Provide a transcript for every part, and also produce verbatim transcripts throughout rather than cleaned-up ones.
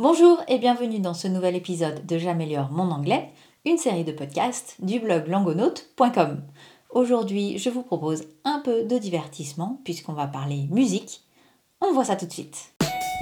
Bonjour et bienvenue dans ce nouvel épisode de J'améliore mon anglais, une série de podcasts du blog langonaute point com. Aujourd'hui, je vous propose un peu de divertissement puisqu'on va parler musique. On voit ça tout de suite.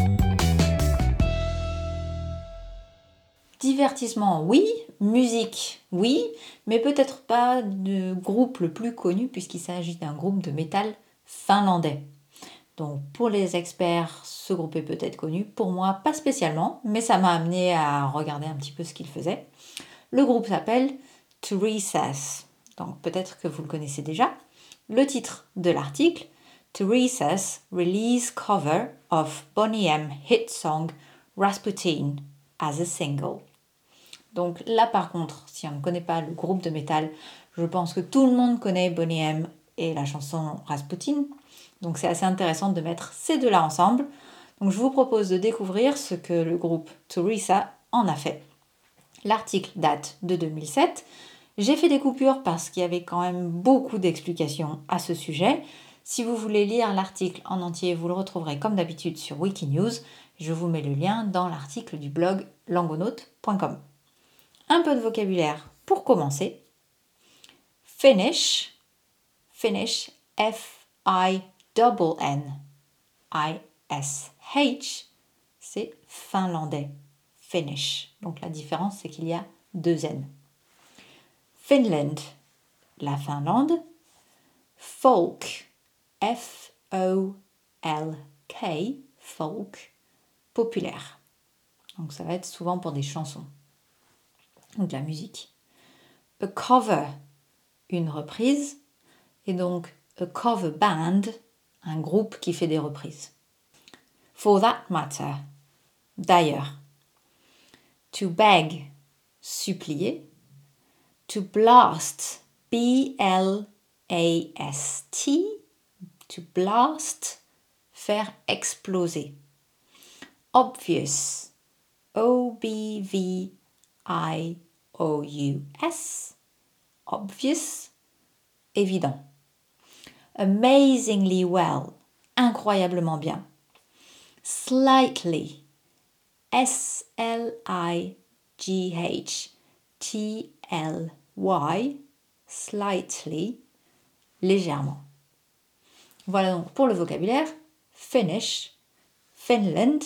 Divertissement, oui. Musique, oui. Mais peut-être pas de groupe le plus connu puisqu'il s'agit d'un groupe de métal finlandais. Donc pour les experts, ce groupe est peut-être connu. Pour moi, pas spécialement, mais ça m'a amené à regarder un petit peu ce qu'il faisait. Le groupe s'appelle To Recess. Donc peut-être que vous le connaissez déjà. Le titre de l'article, To Recess Release Cover of Boney M Hit Song Rasputin as a Single. Donc là par contre, si on ne connaît pas le groupe de métal, je pense que tout le monde connaît Boney M et la chanson Rasputin. Donc c'est assez intéressant de mettre ces deux-là ensemble. Donc je vous propose de découvrir ce que le groupe Teresa en a fait. L'article date de deux mille sept. J'ai fait des coupures parce qu'il y avait quand même beaucoup d'explications à ce sujet. Si vous voulez lire l'article en entier, vous le retrouverez comme d'habitude sur Wikinews. Je vous mets le lien dans l'article du blog langonaute point com. Un peu de vocabulaire pour commencer. Finnish, Finnish, F I Double N I S H, c'est finlandais, Finnish. Donc la différence, c'est qu'il y a deux N. Finland, la Finlande. Folk, F O L K, folk, populaire. Donc ça va être souvent pour des chansons ou de la musique. A cover, une reprise. Et donc a cover band, un groupe qui fait des reprises. For that matter, d'ailleurs. To beg, supplier. To blast, B L A S T. To blast, faire exploser. Obvious, O B V I O U S. Obvious, évident. Amazingly well, incroyablement bien. Slightly, S L I G H T L Y, slightly, légèrement. Voilà donc pour le vocabulaire. Finnish, Finland,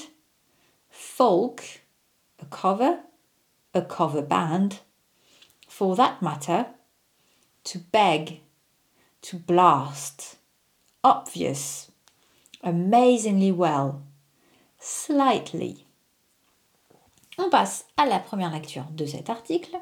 folk, a cover, a cover band. For that matter, to beg, to blast, obvious, amazingly well, slightly. On passe à la première lecture de cet article.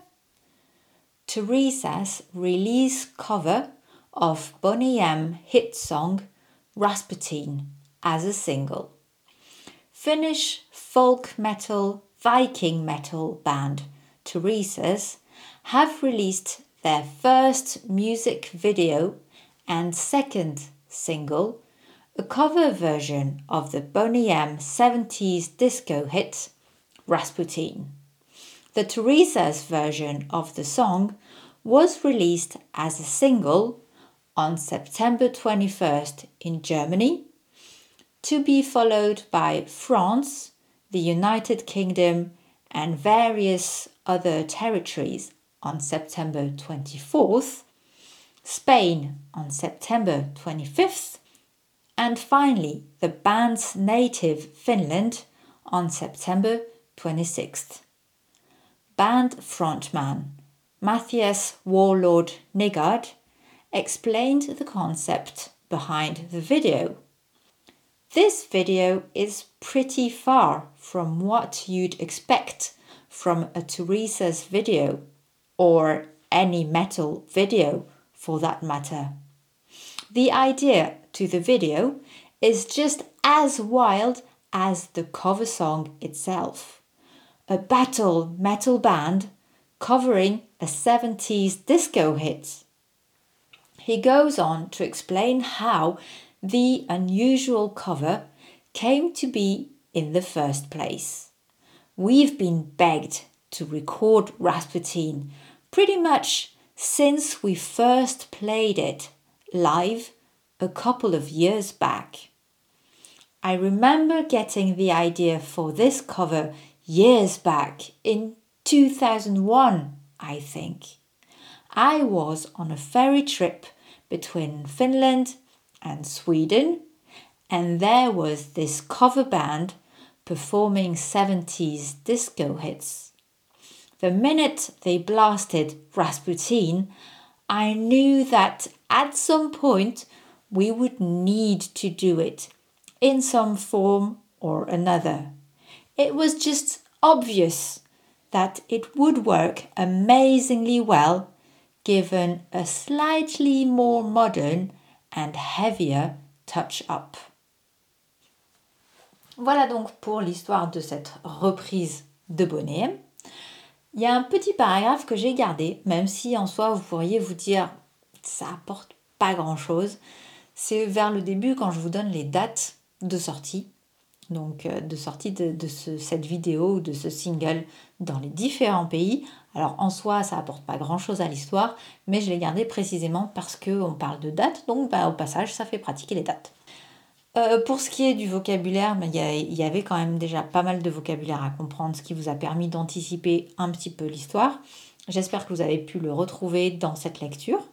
Teresa's release cover of Boney M hit song Rasputin as a single. Finnish folk metal, Viking metal band Teresa's have released their first music video and second single, a cover version of the Boney M seventies disco hit Rasputin. The Teresa's version of the song was released as a single on September twenty-first in Germany, to be followed by France, the United Kingdom, and various other territories on September twenty-fourth, Spain on September twenty-fifth, and finally the band's native Finland on September twenty-sixth. Band frontman Matthias Warlord Nygard explained the concept behind the video. This video is pretty far from what you'd expect from a Teresa's video, or any metal video for that matter. The idea to the video is just as wild as the cover song itself. A battle metal band covering a seventies disco hit. He goes on to explain how the unusual cover came to be in the first place. We've been begged to record Rasputin pretty much since we first played it live a couple of years back. I remember getting the idea for this cover years back in two thousand one, I think. I was on a ferry trip between Finland and Sweden, and there was this cover band performing seventies disco hits. The minute they blasted Rasputin, I knew that at some point we would need to do it in some form or another. It was just obvious that it would work amazingly well given a slightly more modern and heavier touch-up. Voilà donc pour l'histoire de cette reprise de Boney M. Il y a un petit paragraphe que j'ai gardé, même si en soi vous pourriez vous dire ça apporte pas grand-chose. C'est vers le début quand je vous donne les dates de sortie, donc de sortie de, de ce, cette vidéo ou de ce single dans les différents pays. Alors en soi ça apporte pas grand-chose à l'histoire, mais je l'ai gardé précisément parce qu'on parle de dates, donc bah, au passage ça fait pratiquer les dates. Euh, pour ce qui est du vocabulaire, il y, y avait quand même déjà pas mal de vocabulaire à comprendre, ce qui vous a permis d'anticiper un petit peu l'histoire. J'espère que vous avez pu le retrouver dans cette lecture.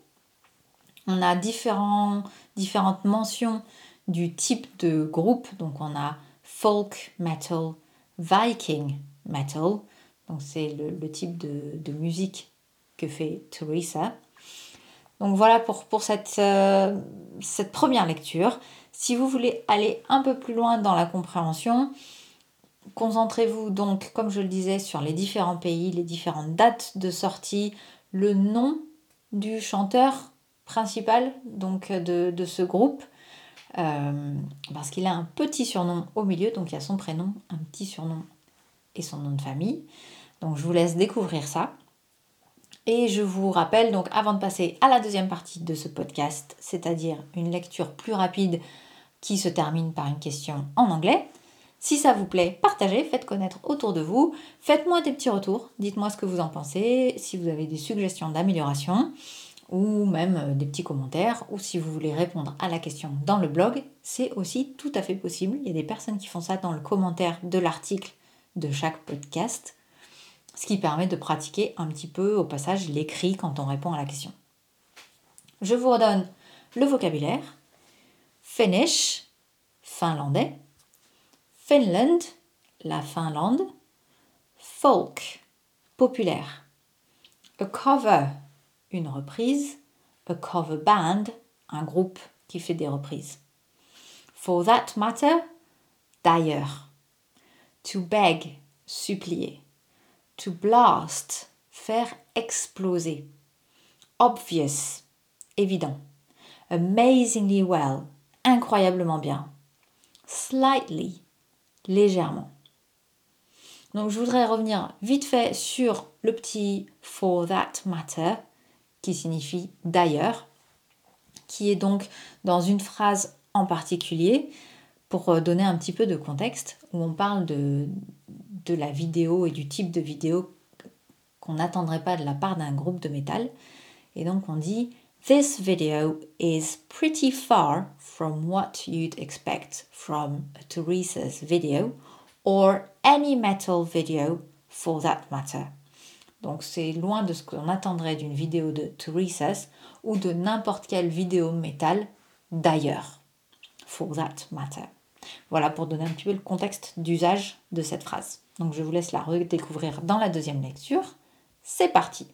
On a différents, différentes mentions du type de groupe. Donc on a folk metal, Viking metal. Donc c'est le, le type de, de musique que fait Teresa. Donc voilà pour, pour cette, euh, cette première lecture. Si vous voulez aller un peu plus loin dans la compréhension, concentrez-vous donc, comme je le disais, sur les différents pays, les différentes dates de sortie, le nom du chanteur principal donc de, de ce groupe, euh, parce qu'il a un petit surnom au milieu, donc il y a son prénom, un petit surnom et son nom de famille. Donc je vous laisse découvrir ça. Et je vous rappelle donc avant de passer à la deuxième partie de ce podcast, c'est-à-dire une lecture plus rapide qui se termine par une question en anglais. Si ça vous plaît, partagez, faites connaître autour de vous, faites-moi des petits retours, dites-moi ce que vous en pensez, si vous avez des suggestions d'amélioration ou même des petits commentaires, ou si vous voulez répondre à la question dans le blog, c'est aussi tout à fait possible. Il y a des personnes qui font ça dans le commentaire de l'article de chaque podcast, ce qui permet de pratiquer un petit peu au passage l'écrit quand on répond à la question. Je vous redonne le vocabulaire. Finnish, finlandais. Finland, la Finlande. Folk, populaire. A cover, une reprise. A cover band, un groupe qui fait des reprises. For that matter, d'ailleurs. To beg, supplier. To blast, faire exploser. Obvious, évident. Amazingly well, incroyablement bien. Slightly, légèrement. Donc je voudrais revenir vite fait sur le petit for that matter, qui signifie d'ailleurs, qui est donc dans une phrase en particulier, pour donner un petit peu de contexte, où on parle de, de la vidéo et du type de vidéo qu'on n'attendrait pas de la part d'un groupe de métal. Et donc on dit « This video is pretty far from what you'd expect from a Teresa's video or any metal video for that matter ». Donc c'est loin de ce qu'on attendrait d'une vidéo de Teresa's ou de n'importe quelle vidéo métal d'ailleurs. For that matter. Voilà pour donner un petit peu le contexte d'usage de cette phrase. Donc je vous laisse la redécouvrir dans la deuxième lecture. C'est parti.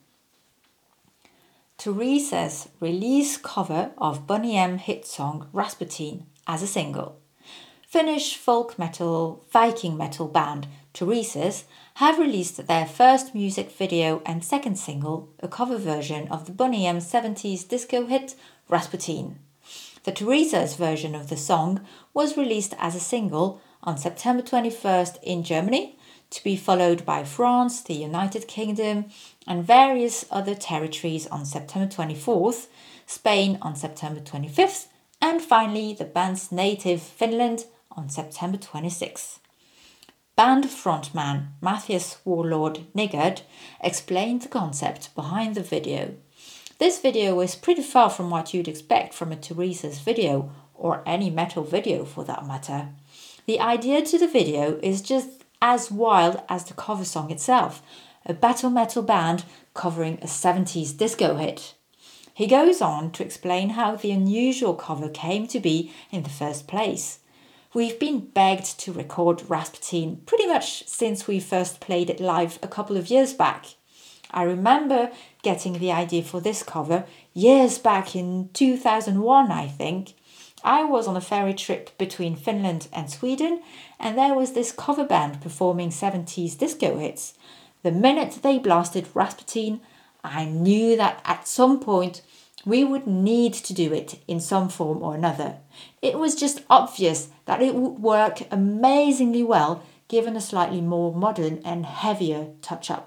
Teresa's release cover of Boney M hit song Rasputin as a single. Finnish folk metal Viking metal band Teresa's have released their first music video and second single, a cover version of the Boney M seventies disco hit Rasputin. The Teresa's version of the song was released as a single on September twenty-first in Germany, to be followed by France, the United Kingdom, and various other territories on September twenty-fourth, Spain on September twenty-fifth, and finally the band's native Finland on September twenty-sixth. Band frontman Matthias Warlord Nygard explained the concept behind the video. This video is pretty far from what you'd expect from a Teresa's video, or any metal video for that matter. The idea to the video is just as wild as the cover song itself, a battle metal band covering a seventies disco hit. He goes on to explain how the unusual cover came to be in the first place. We've been begged to record Rasputin pretty much since we first played it live a couple of years back. I remember getting the idea for this cover years back in two thousand one, I think. I was on a ferry trip between Finland and Sweden, and there was this cover band performing seventies disco hits. The minute they blasted Rasputin, I knew that at some point we would need to do it in some form or another. It was just obvious that it would work amazingly well given a slightly more modern and heavier touch-up.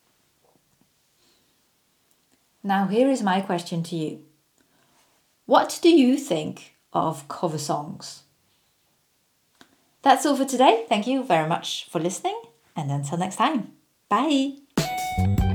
Now here is my question to you. What do you think of cover songs? That's all for today. Thank you very much for listening, and until next time. Bye!